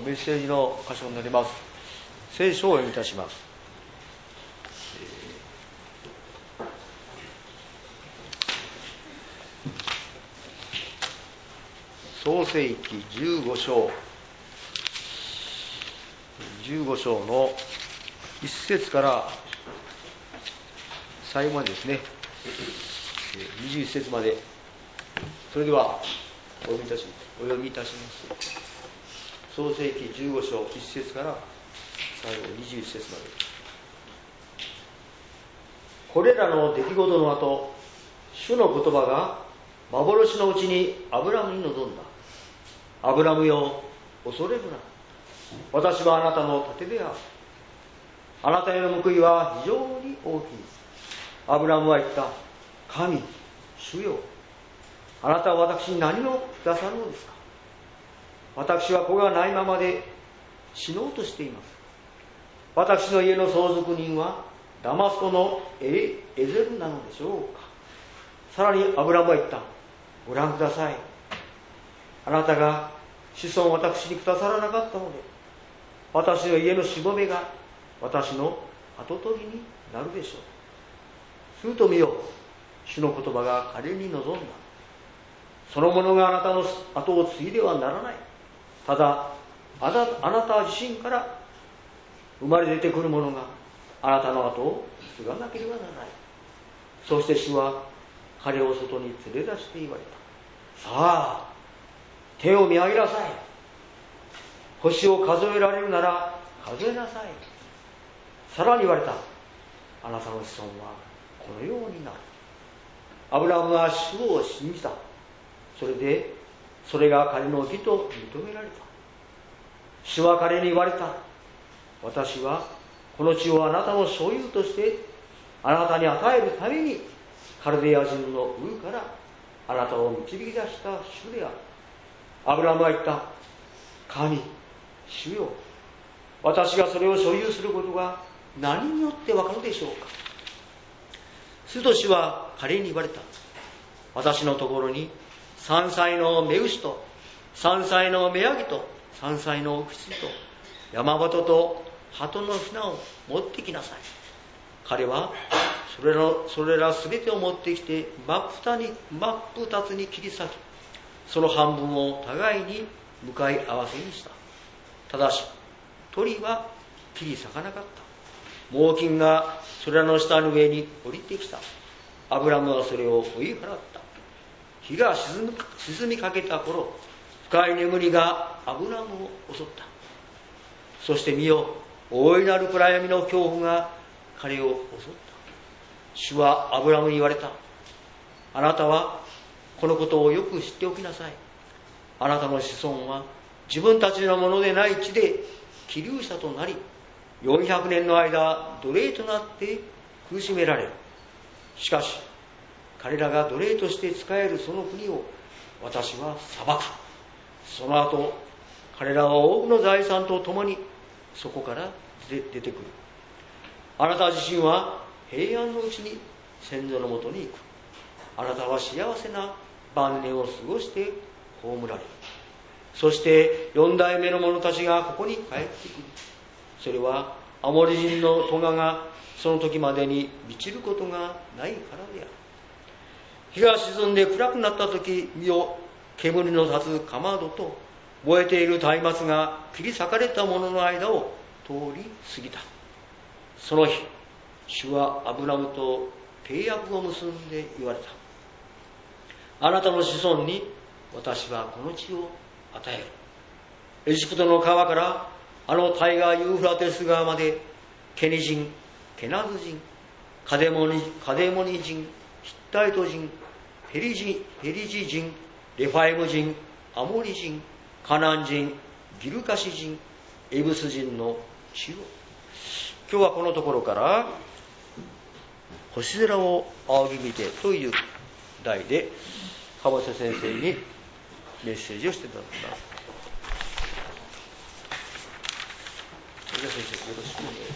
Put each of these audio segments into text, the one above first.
メッセージの箇所になります。聖書をお読みいたします。創世記15章の1節から最後までですね、21節まで、それではお読みいたします。創世記15章1節から最後21節まで。これらの出来事の後、主の言葉が幻のうちにアブラムに臨んだ。アブラムよ、恐れるな。私はあなたの盾である。あなたへの報いは非常に大きい。アブラムは言った。神、主よ、あなたは私に何をくださるのですか。私は子がないままで死のうとしています。私の家の相続人はダマスコのエゼルなのでしょうか。さらにアブラムは言った。ご覧ください。あなたが子孫を私にくださらなかったので、私の家のしもべが私の跡取りになるでしょう。すると見よ、主の言葉が彼に臨んだ。その者があなたの後を継いではならない。ただあなた自身から生まれ出てくる者があなたの後を継がなければならない。そして主は彼を外に連れ出して言われた。さあ、手を見上げなさい。星を数えられるなら数えなさい。さらに言われた。あなたの子孫はこのようになる。アブラムは主を信じた。それが彼の義と認められた。主は彼に言われた。私はこの地をあなたの所有としてあなたに与えるためにカルデア人のウーからあなたを導き出した主である。アブラムは言った。神、主よ、私がそれを所有することが何によってわかるでしょうか。すると主は彼に言われた。私のところに3歳の雌牛と3歳の雌ヤギと3歳の羊と山鳩と鳩のひなを持ってきなさい。彼はそれらすべてを持ってきて真っ二つに切り裂き、その半分を互いに向かい合わせにした。ただし鳥は切り裂かなかった。猛禽がそれらの下の上に降りてきた。アブラムはそれを追い払った。日が沈みかけた頃、深い眠りがアブラムを襲った。そして見よ、大いなる暗闇の恐怖が彼を襲った。主はアブラムに言われた。あなたはこのことをよく知っておきなさい。あなたの子孫は自分たちのものでない地で寄留者となり、400年の間奴隷となって苦しめられる。しかし彼らが奴隷として仕えるその国を私は裁く。その後彼らは多くの財産とともにそこから出てくる。あなた自身は平安のうちに先祖のもとに行く。あなたは幸せな晩年を過ごして葬られる。そして4代目の者たちがここに帰ってくる。それはアモリ人の咎がその時までに満ちることがないからである。日が沈んで暗くなった時、見よ、煙の立つかまどと燃えている松明が切り裂かれたものの間を通り過ぎた。その日、主はアブラムと契約を結んで言われた。あなたの子孫に私はこの地を与える。エジプトの川からあの大河ユーフラテス川まで、ケニ人、ケナズ人、カデモニ人、ヒッタイト人、ペリジ人、レファイム人、アモリ人、カナン人、ギルカシ人、エブス人の地を。今日はこのところから星空を仰ぎ見てという題で川瀬先生にメッセージをしていただきます。それでは先生、よろしくお願いします。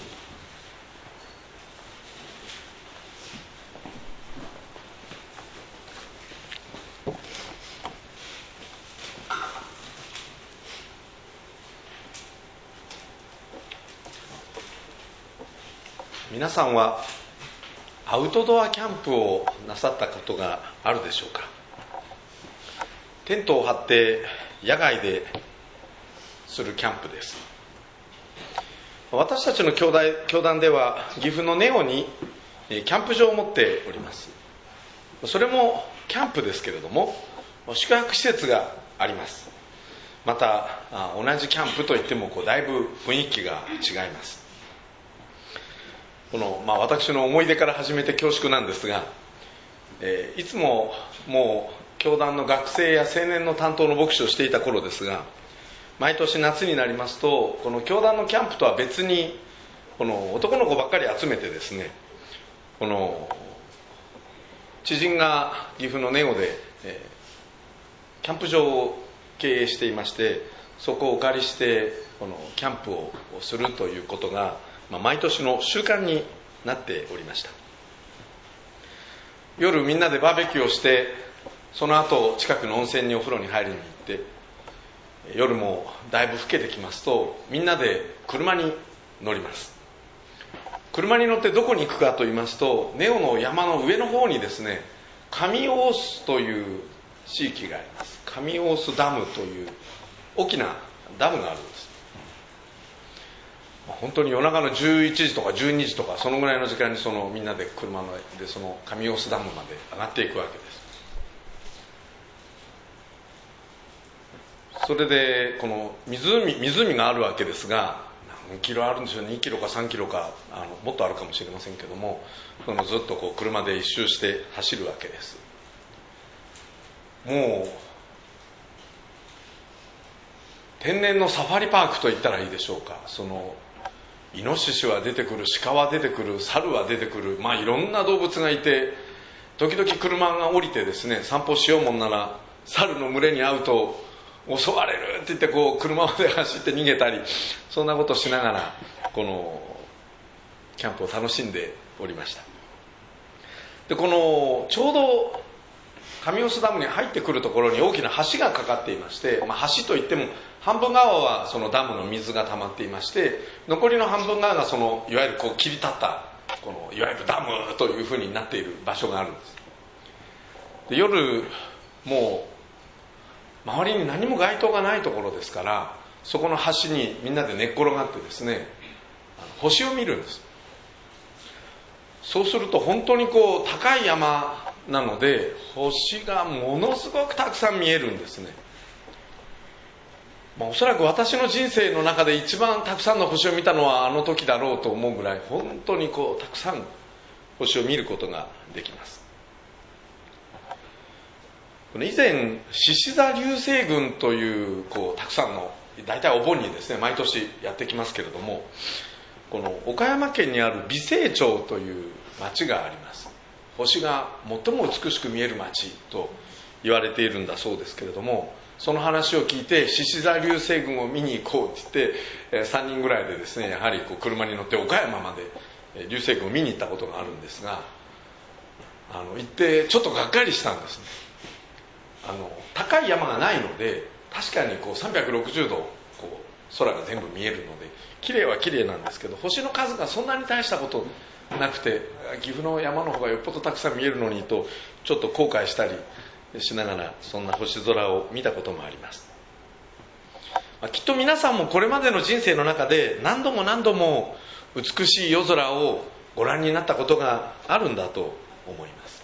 皆さんはアウトドアキャンプをなさったことがあるでしょうか。テントを張って野外でするキャンプです。私たちの教団では岐阜の根尾にキャンプ場を持っております。それもキャンプですけれども、宿泊施設があります。また同じキャンプといってもだいぶ雰囲気が違います。私の思い出から始めて恐縮なんですが、いつももう教団の学生や青年の担当の牧師をしていた頃ですが、毎年夏になりますと、この教団のキャンプとは別に男の子ばっかり集めてですね、知人が岐阜の根尾で、キャンプ場を経営していまして、そこをお借りしてキャンプをするということが、毎年の習慣になっておりました。夜みんなでバーベキューをして、その後近くの温泉にお風呂に入りに行って、夜もだいぶ更けてきますと、みんなで車に乗ります。車に乗ってどこに行くかと言いますと、根尾の山の上の方にですね、上大須という地域があります。上大須ダムという大きなダムがあるんです。本当に夜中の11時とか12時とかそのぐらいの時間にみんなで車でその上大須ダムまで上がっていくわけです。それでこの湖があるわけですが、何キロあるんでしょう、2キロか3キロかもっとあるかもしれませんけども、ずっと車で一周して走るわけです。もう天然のサファリパークと言ったらいいでしょうか。イノシシは出てくる、鹿は出てくる、猿は出てくる、いろんな動物がいて、時々車が降りてですね、散歩しようもんなら猿の群れに会うと襲われるって言って車まで走って逃げたり、そんなことをしながらこのキャンプを楽しんでおりました。でちょうど上大須ダムに入ってくるところに大きな橋がかかっていまして、橋といっても半分側はそのダムの水が溜まっていまして、残りの半分側がいわゆる切り立ったいわゆるダムというふうになっている場所があるんです。で夜もう周りに何も街灯がないところですから、そこの橋にみんなで寝っ転がってですね、星を見るんです。そうすると本当に高い山なので星がものすごくたくさん見えるんですね。おそらく私の人生の中で一番たくさんの星を見たのはあの時だろうと思うぐらい、本当にたくさん星を見ることができます。以前獅子座流星群というたくさんの、大体お盆にですね毎年やってきますけれども、岡山県にある美星町という町があります。星が最も美しく見える町と言われているんだそうですけれども、その話を聞いて獅子座流星群を見に行こうって言って、3人ぐらいでですね、やはり車に乗って岡山まで流星群を見に行ったことがあるんですが、行ってちょっとがっかりしたんですね。高い山がないので、確かに360度空が全部見えるので綺麗は綺麗なんですけど、星の数がそんなに大したことなくて、岐阜の山の方がよっぽどたくさん見えるのにとちょっと後悔したりしながら、そんな星空を見たこともあります。きっと皆さんもこれまでの人生の中で何度も何度も美しい夜空をご覧になったことがあるんだと思います。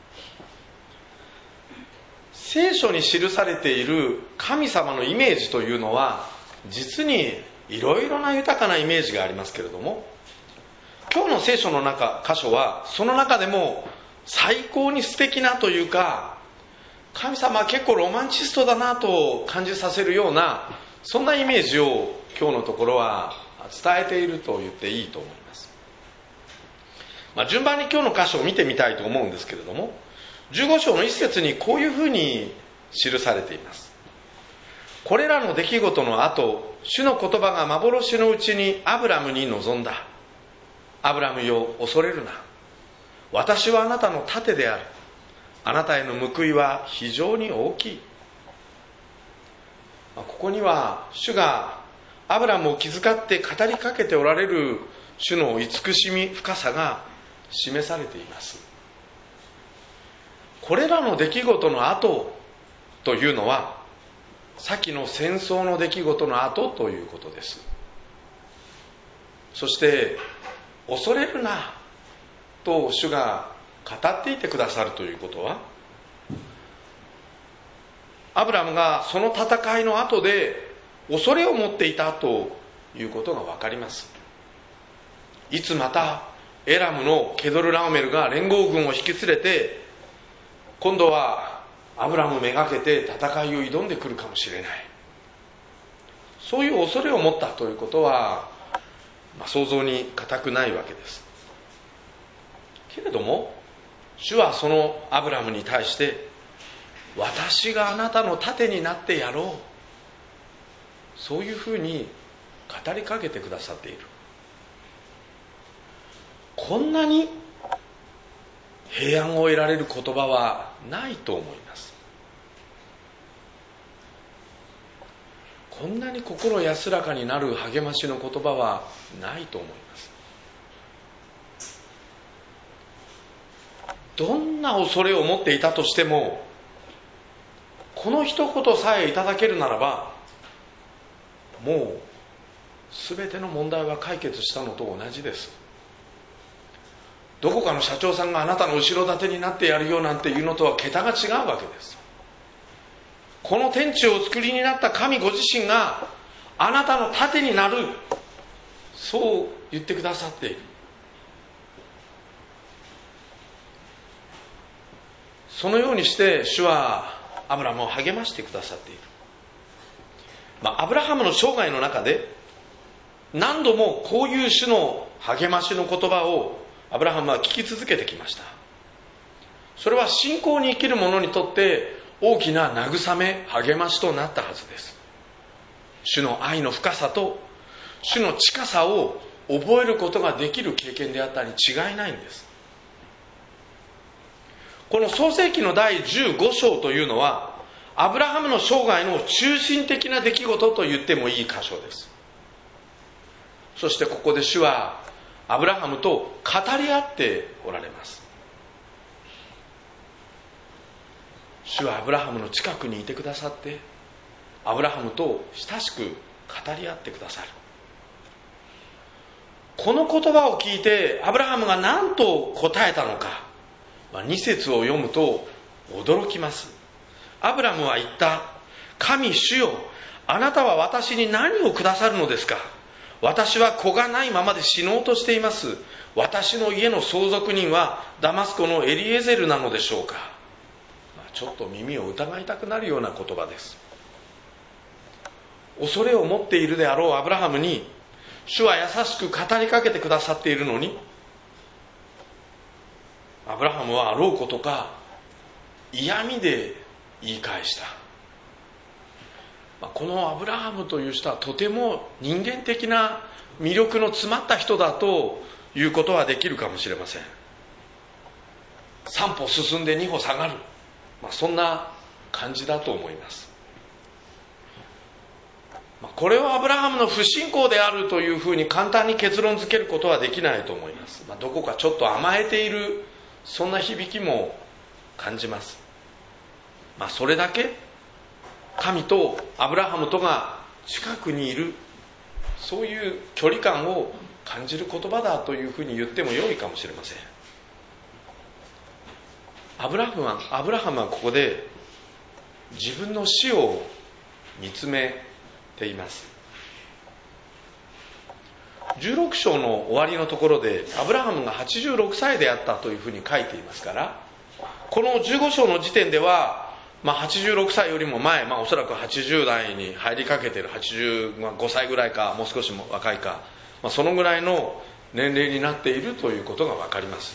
聖書に記されている神様のイメージというのは実にいろいろな豊かなイメージがありますけれども、今日の聖書の箇所はその中でも最高に素敵なというか、神様は結構ロマンチストだなと感じさせるような、そんなイメージを今日のところは伝えていると言っていいと思います。順番に今日の箇所を見てみたいと思うんですけれども、15章の一節にこういうふうに記されています。これらの出来事の後、主の言葉が幻のうちにアブラムに臨んだ。アブラムよ、恐れるな。私はあなたの盾である。あなたへの報いは非常に大きい。ここには主がアブラムを気遣って語りかけておられる主の慈しみ深さが示されています。これらの出来事の後というのは、先の戦争の出来事の後ということです。そして恐れるなと主が語っていてくださるということは、アブラムがその戦いの後で恐れを持っていたということが分かります。いつまたエラムのケドルラオメルが連合軍を引き連れて、今度はアブラムめがけて戦いを挑んでくるかもしれない、そういう恐れを持ったということは、想像に難くないわけです。けれども主はそのアブラムに対して、私があなたの盾になってやろう、そういうふうに語りかけてくださっている。こんなに平安を得られる言葉はないと思います。こんなに心安らかになる励ましの言葉はないと思います。どんな恐れを持っていたとしても、この一言さえいただけるならば、もう全ての問題は解決したのと同じです。どこかの社長さんがあなたの後ろ盾になってやるよなんていうのとは桁が違うわけです。この天地をお作りになった神ご自身があなたの盾になる、そう言ってくださっている。そのようにして主はアブラハムを励ましてくださっている。アブラハムの生涯の中で何度もこういう種の励ましの言葉をアブラハムは聞き続けてきました。それは信仰に生きる者にとって大きな慰め、励ましとなったはずです。主の愛の深さと主の近さを覚えることができる経験であったに違いないんです。この創世記の第15章というのは、アブラハムの生涯の中心的な出来事と言ってもいい箇所です。そしてここで主はアブラハムと語り合っておられます。主はアブラハムの近くにいてくださって、アブラハムと親しく語り合ってくださる。この言葉を聞いてアブラハムが何と答えたのか、2節を読むと驚きます。アブラムは言った。神主よ、あなたは私に何をくださるのですか。私は子がないままで死のうとしています。私の家の相続人はダマスコのエリエゼルなのでしょうか。ちょっと耳を疑いたくなるような言葉です。恐れを持っているであろうアブラハムに主は優しく語りかけてくださっているのに、アブラハムはあろうことか嫌味で言い返した。このアブラハムという人はとても人間的な魅力の詰まった人だということはできるかもしれません。3歩進んで2歩下がる、そんな感じだと思います。これはアブラハムの不信仰であるというふうに簡単に結論付けることはできないと思います。どこかちょっと甘えている、そんな響きも感じます。それだけ神とアブラハムとが近くにいる、そういう距離感を感じる言葉だというふうに言っても良いかもしれません。アブラハムはここで自分の死を見つめています。16章の終わりのところでアブラハムが86歳であったというふうに書いていますから、この15章の時点では86歳よりも前、おそらく80代に入りかけている85歳ぐらいか、もう少しも若いか、そのぐらいの年齢になっているということが分かります。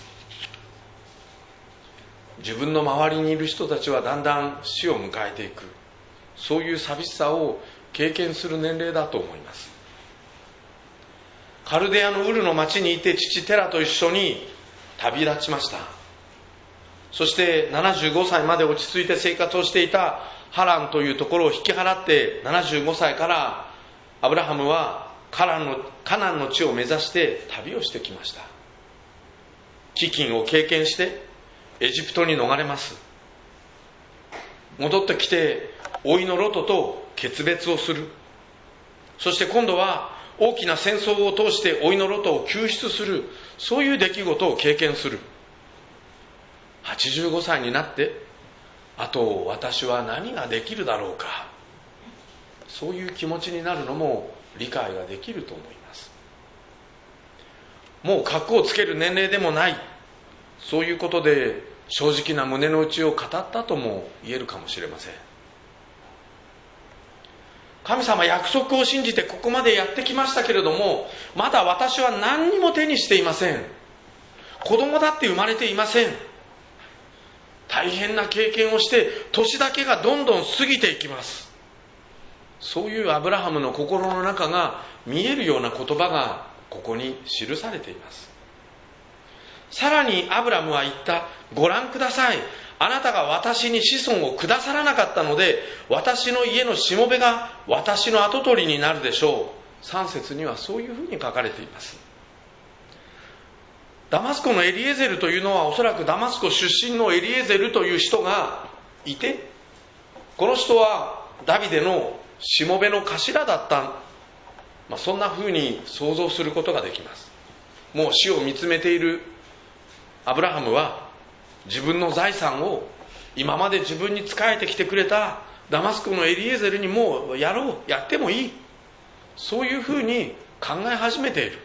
自分の周りにいる人たちはだんだん死を迎えていく、そういう寂しさを経験する年齢だと思います。カルデアのウルの町にいて父テラと一緒に旅立ちました。そして75歳まで落ち着いて生活をしていたハランというところを引き払って、75歳からアブラハムはカナンの地を目指して旅をしてきました。飢饉を経験してエジプトに逃れます。戻ってきて甥いのロトと決別をする。そして今度は大きな戦争を通して甥いのロトを救出する、そういう出来事を経験する。85歳になって、あと私は何ができるだろうか、そういう気持ちになるのも理解ができると思います。もう格好をつける年齢でもない、そういうことで正直な胸の内を語ったとも言えるかもしれません。神様、約束を信じてここまでやってきましたけれども、まだ私は何にも手にしていません。子供だって生まれていません。大変な経験をして年だけがどんどん過ぎていきます。そういうアブラハムの心の中が見えるような言葉がここに記されています。さらにアブラムは言った。ご覧ください。あなたが私に子孫をくださらなかったので、私の家のしもべが私の跡取りになるでしょう。3節にはそういうふうに書かれています。ダマスコのエリエゼルというのは、おそらくダマスコ出身のエリエゼルという人がいて、この人はダビデのしもべの頭だった、そんなふうに想像することができます。もう死を見つめているアブラハムは、自分の財産を今まで自分に仕えてきてくれたダマスコのエリエゼルにもうやってもいい、そういうふうに考え始めている。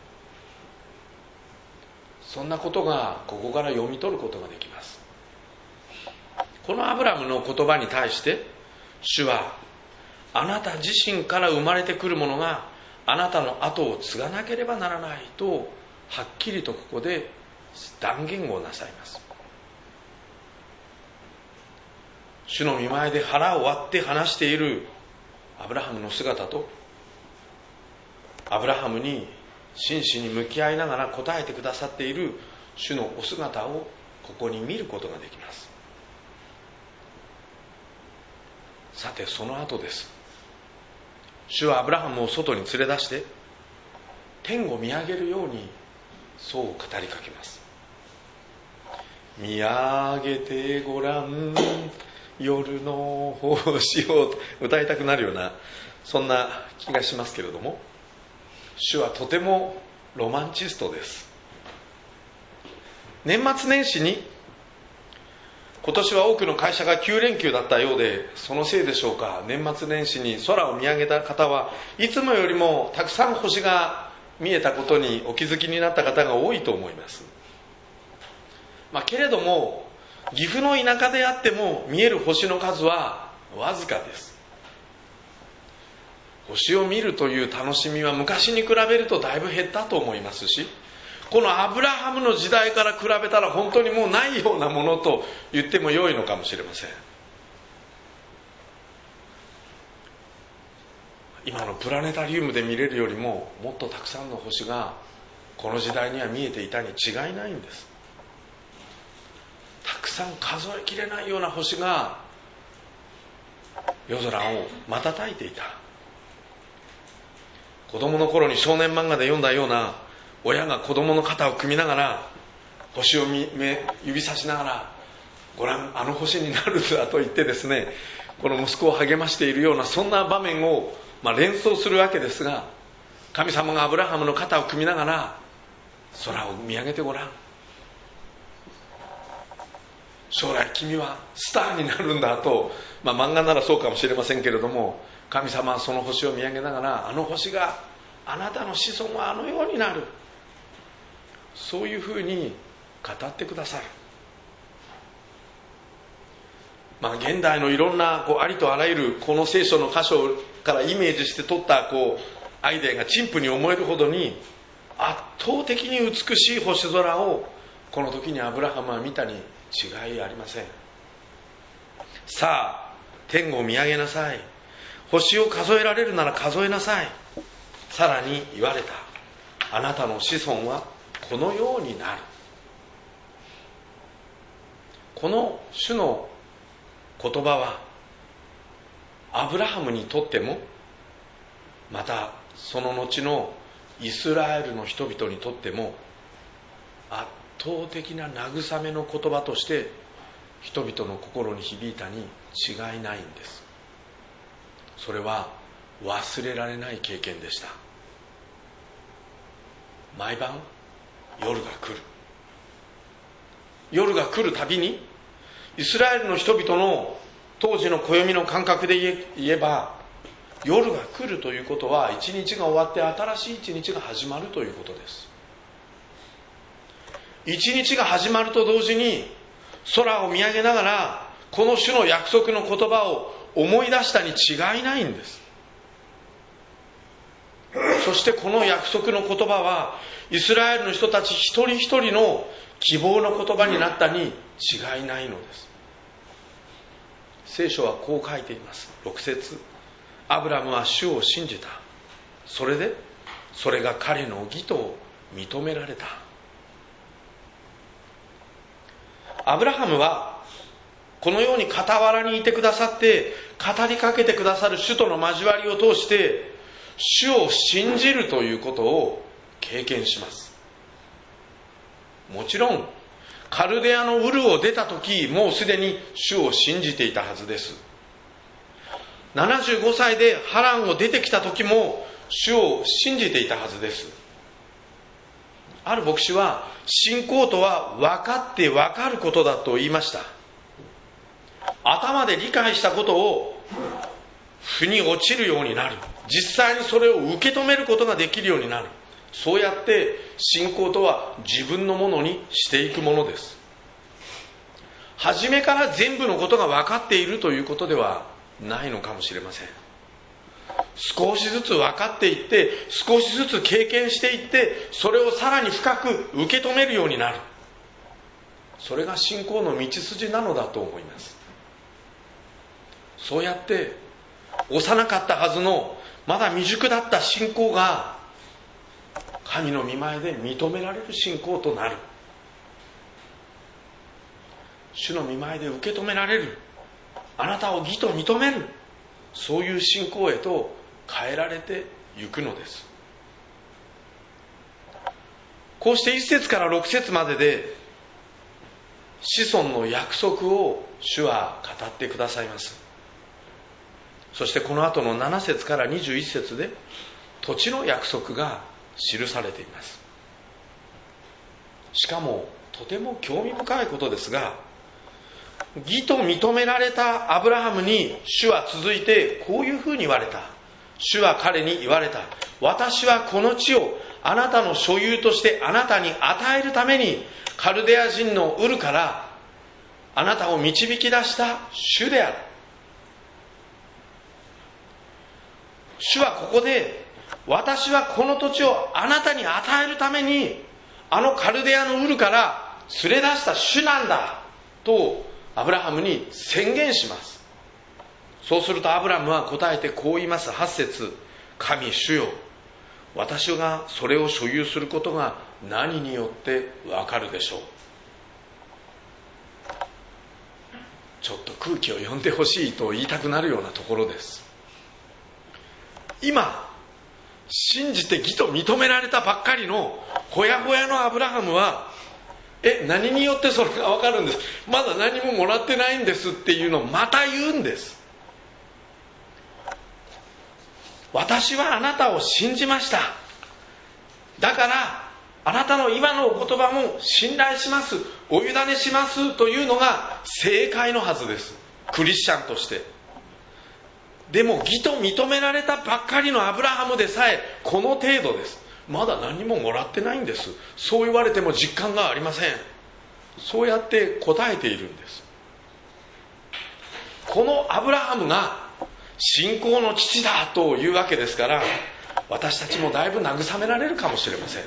そんなことがここから読み取ることができます。このアブラムの言葉に対して主は、あなた自身から生まれてくるものがあなたの後を継がなければならないと、はっきりとここで断言をなさいます。主の御前で腹を割って話しているアブラハムの姿と、アブラハムに真摯に向き合いながら答えてくださっている主のお姿をここに見ることができます。さて、その後です。主はアブラハムを外に連れ出して天を見上げるようにそう語りかけます。見上げてごらん夜の星を歌いたくなるような、そんな気がしますけれども、主はとてもロマンチストです。年末年始に、今年は多くの会社が9連休だったようで、そのせいでしょうか、年末年始に空を見上げた方はいつもよりもたくさん星が見えたことにお気づきになった方が多いと思います。けれども岐阜の田舎であっても見える星の数はわずかです。星を見るという楽しみは昔に比べるとだいぶ減ったと思いますし、このアブラハムの時代から比べたら本当にもうないようなものと言っても良いのかもしれません。今のプラネタリウムで見れるよりももっとたくさんの星がこの時代には見えていたに違いないんです。たくさん数えきれないような星が夜空を瞬いていた。子供の頃に少年漫画で読んだような、親が子供の肩を組みながら星を指さしながら、ご覧あの星になるんだと言ってですね、この息子を励ましているような、そんな場面を連想するわけですが、神様がアブラハムの肩を組みながら空を見上げてごらん、将来君はスターになるんだと、漫画ならそうかもしれませんけれども、神様はその星を見上げながら、あの星があなたの子孫はあのようになる、そういうふうに語ってくださる。現代のいろんなありとあらゆるこの聖書の箇所からイメージして取ったアイデアが陳腐に思えるほどに圧倒的に美しい星空をこの時にアブラハムは見たに違いありません。さあ天を見上げなさい、星を数えられるなら数えなさい。さらに言われた。あなたの子孫はこのようになる。この主の言葉はアブラハムにとってもまたその後のイスラエルの人々にとっても圧倒的な慰めの言葉として人々の心に響いたに違いないんです。それは忘れられない経験でした。毎晩夜が来る。夜が来るたびにイスラエルの人々の当時の暦の感覚で言えば、夜が来るということは一日が終わって新しい一日が始まるということです。一日が始まると同時に空を見上げながらこの主の約束の言葉を思い出したに違いないんです。そしてこの約束の言葉はイスラエルの人たち一人一人の希望の言葉になったに違いないのです。聖書はこう書いています。6節、アブラムは主を信じた。それでそれが彼の義と認められた。アブラハムはこのように傍らにいてくださって語りかけてくださる主との交わりを通して主を信じるということを経験します。もちろんカルデアのウルを出た時、もうすでに主を信じていたはずです。75歳でハランを出てきた時も主を信じていたはずです。ある牧師は信仰とは分かって分かることだと言いました。頭で理解したことを腑に落ちるようになる。実際にそれを受け止めることができるようになる。そうやって信仰とは自分のものにしていくものです。初めから全部のことが分かっているということではないのかもしれません。少しずつ分かっていって、少しずつ経験していって、それをさらに深く受け止めるようになる。それが信仰の道筋なのだと思います。そうやって幼かったはずのまだ未熟だった信仰が神の御前で認められる信仰となる。主の御前で受け止められる。あなたを義と認める。そういう信仰へと変えられていくのです。こうして1節から6節までで子孫の約束を主は語ってくださいます。そしてこの後の7節から21節で土地の約束が記されています。しかもとても興味深いことですが、義と認められたアブラハムに主は続いてこういうふうに言われた。主は彼に言われた。私はこの地をあなたの所有としてあなたに与えるためにカルデア人のウルからあなたを導き出した主である。主はここで、私はこの土地をあなたに与えるためにあのカルデアのウルから連れ出した主なんだとアブラハムに宣言します。そうするとアブラムは答えてこう言います。8節、神主よ、私がそれを所有することが何によってわかるでしょう。ちょっと空気を読んでほしいと言いたくなるようなところです。今信じて義と認められたばっかりのほやほやのアブラハムは、何によってそれが分かるんです、まだ何ももらってないんですっていうのをまた言うんです。私はあなたを信じました。だからあなたの今のお言葉も信頼します、お委ねしますというのが正解のはずです、クリスチャンとして。でも義と認められたばっかりのアブラハムでさえこの程度です。まだ何ももらってないんです。そう言われても実感がありません。そうやって答えているんです。このアブラハムが信仰の父だというわけですから、私たちもだいぶ慰められるかもしれません。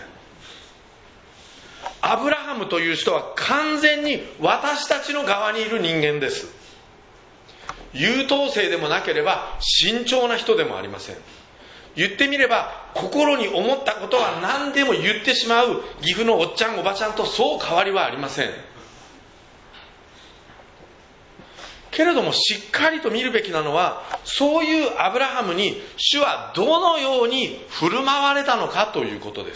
アブラハムという人は完全に私たちの側にいる人間です。優等生でもなければ慎重な人でもありません。言ってみれば心に思ったことは何でも言ってしまう岐阜のおっちゃんおばちゃんとそう変わりはありません。 けれどもしっかりと見るべきなのは、そういうアブラハムに主はどのように振る舞われたのかということです。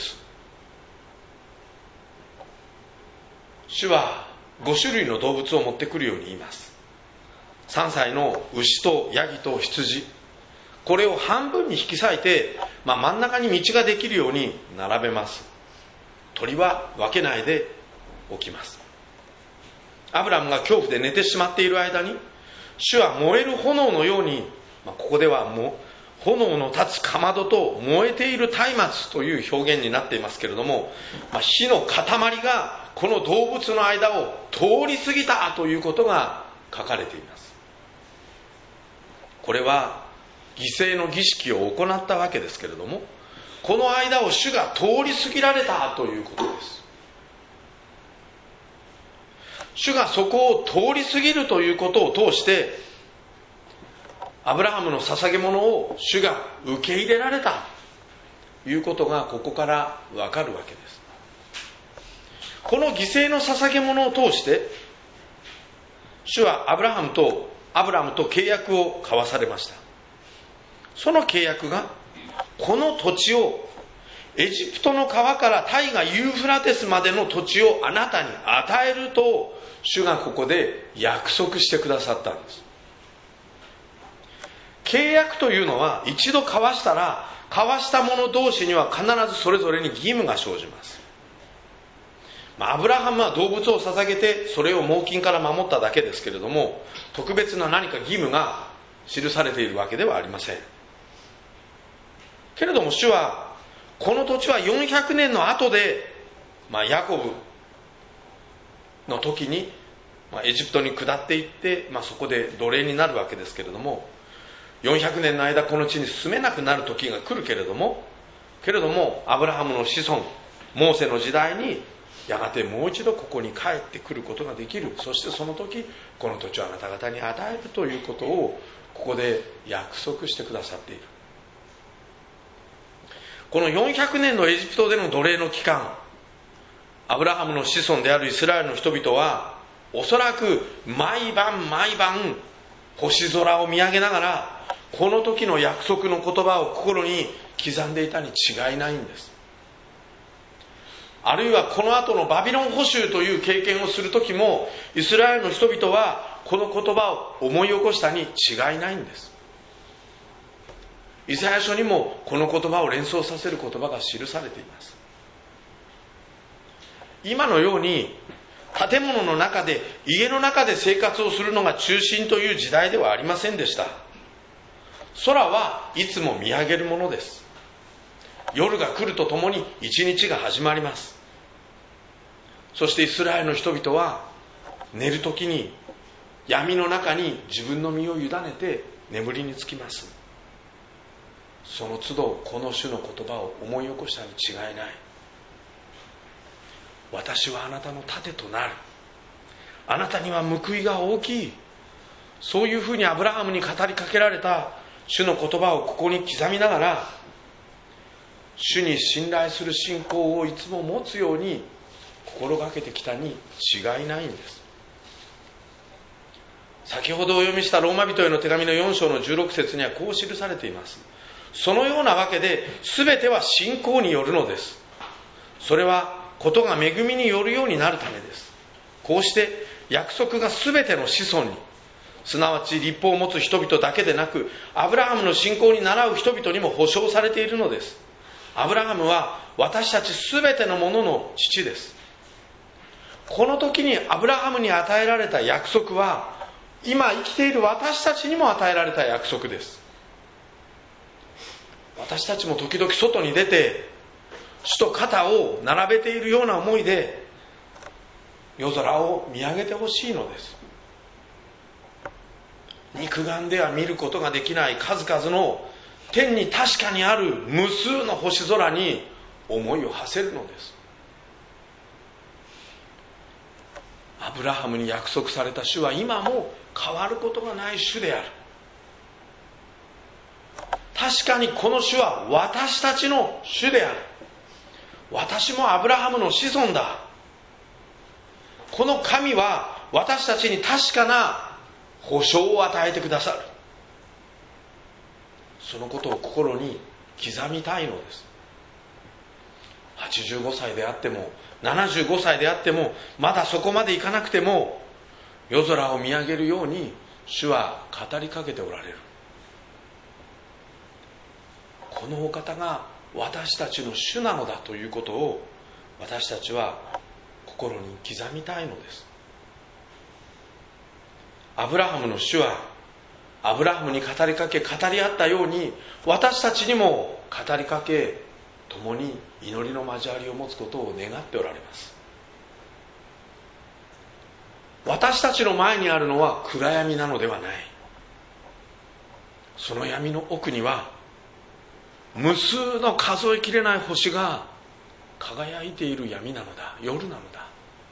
主は5種類の動物を持ってくるように言います。3歳の牛とヤギと羊、これを半分に引き裂いて、真ん中に道ができるように並べます。鳥は分けないでおきます。アブラムが恐怖で寝てしまっている間に、主は燃える炎のように、ここでは炎の立つかまどと燃えている松明という表現になっていますけれども、火の塊がこの動物の間を通り過ぎたということが書かれています。これは犠牲の儀式を行ったわけですけれども、この間を主が通り過ぎられたということです。主がそこを通り過ぎるということを通して、アブラハムの捧げ物を主が受け入れられたということがここからわかるわけです。この犠牲の捧げ物を通して、主はアブラムと契約を交わされました。その契約が、この土地を、エジプトの川から大河ユーフラテスまでの土地をあなたに与えると、主がここで約束してくださったんです。契約というのは、一度交わしたら、交わした者同士には必ずそれぞれに義務が生じます。アブラハムは動物を捧げて、それを猛禽から守っただけですけれども、特別な何か義務が記されているわけではありません。けれども主は、この土地は400年の後で、ヤコブの時に、エジプトに下っていって、そこで奴隷になるわけですけれども、400年の間この地に住めなくなる時が来るけれども、アブラハムの子孫、モーセの時代に、やがてもう一度ここに帰ってくることができる。そしてその時、この土地をあなた方に与えるということを、ここで約束してくださっている。この400年のエジプトでの奴隷の期間、アブラハムの子孫であるイスラエルの人々は、おそらく毎晩星空を見上げながら、この時の約束の言葉を心に刻んでいたに違いないんです。あるいはこの後のバビロン捕囚という経験をする時も、イスラエルの人々はこの言葉を思い起こしたに違いないんです。イザヤ書にもこの言葉を連想させる言葉が記されています。今のように建物の中で、家の中で生活をするのが中心という時代ではありませんでした。空はいつも見上げるものです。夜が来るとともに一日が始まります。そしてイスラエルの人々は寝るときに闇の中に自分の身を委ねて眠りにつきます。その都度この主の言葉を思い起こしたに違いない。私はあなたの盾となる。あなたには報いが大きい。そういうふうにアブラハムに語りかけられた主の言葉をここに刻みながら、主に信頼する信仰をいつも持つように心がけてきたに違いないんです。先ほどお読みしたローマ人への手紙の4章の16節にはこう記されています。そのようなわけで全ては信仰によるのです。それはことが恵みによるようになるためです。こうして約束が全ての子孫に、すなわち立法を持つ人々だけでなく、アブラハムの信仰に倣う人々にも保証されているのです。アブラハムは私たち全てのものの父です。この時にアブラハムに与えられた約束は、今生きている私たちにも与えられた約束です。私たちも時々外に出て、主と肩を並べているような思いで夜空を見上げてほしいのです。肉眼では見ることができない数々の天に確かにある無数の星空に思いを馳せるのです。アブラハムに約束された主は今も変わることがない主である。確かにこの主は私たちの主である。私もアブラハムの子孫だ。この神は私たちに確かな保証を与えてくださる。そのことを心に刻みたいのです。85歳であっても75歳であっても、まだそこまでいかなくても、夜空を見上げるように主は語りかけておられる。このお方が私たちの主なのだということを、私たちは心に刻みたいのです。アブラハムの主はアブラハムに語りかけ語り合ったように、私たちにも語りかけ、共に祈りの交わりを持つことを願っておられます。私たちの前にあるのは暗闇なのではない。その闇の奥には無数の数えきれない星が輝いている闇なのだ、夜なのだ。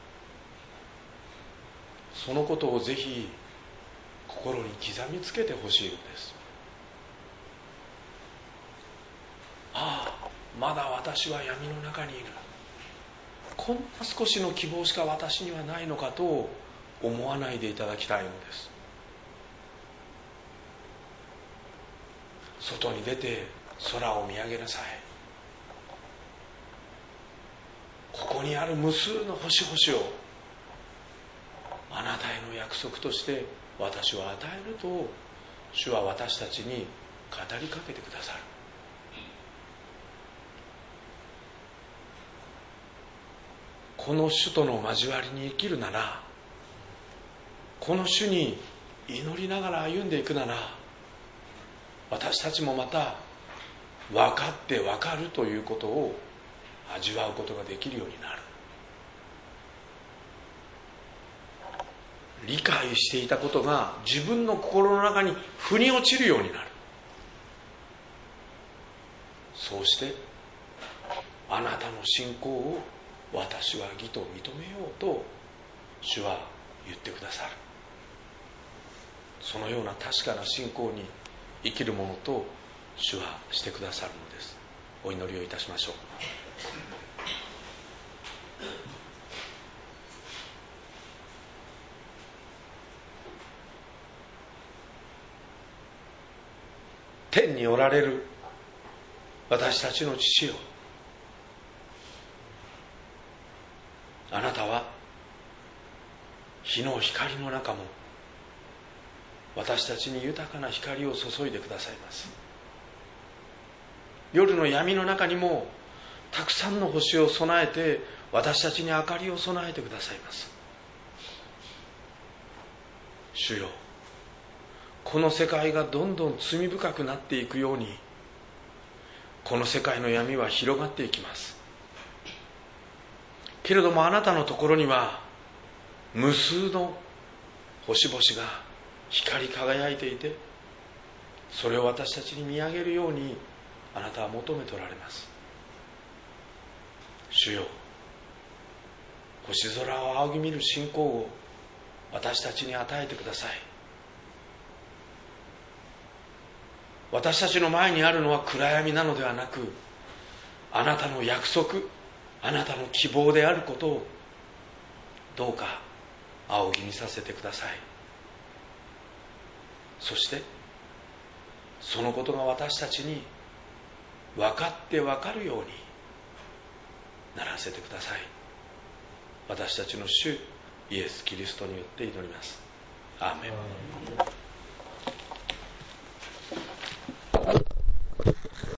そのことをぜひ心に刻みつけてほしいのです。ああ、まだ私は闇の中にいる。こんな少しの希望しか私にはないのかと思わないでいただきたいのです。外に出て空を見上げなさい。ここにある無数の星々をあなたへの約束として私は与えると、主は私たちに語りかけてくださる。この主との交わりに生きるなら、この主に祈りながら歩んでいくなら、私たちもまた分かって分かるということを味わうことができるようになる。理解していたことが自分の心の中に腑に落ちるようになる。そうしてあなたの信仰を私は義と認めようと主は言ってくださる。そのような確かな信仰に生きるものと主はしてくださるのです。お祈りをいたしましょう。天におられる私たちの父よ、あなたは日の光の中も私たちに豊かな光を注いでくださいます。夜の闇の中にもたくさんの星を備えて私たちに明かりを備えてくださいます。主よ、この世界がどんどん罪深くなっていくように、この世界の闇は広がっていきます。けれどもあなたのところには無数の星々が光り輝いていて、それを私たちに見上げるようにあなたは求めておられます。主よ、星空を仰ぎ見る信仰を私たちに与えてください。私たちの前にあるのは暗闇なのではなく、あなたの約束、あなたの希望であることをどうか仰ぎ見させてください。そしてそのことが私たちに分かって分かるようにならせてください。私たちの主イエス・キリストによって祈ります。アーメン。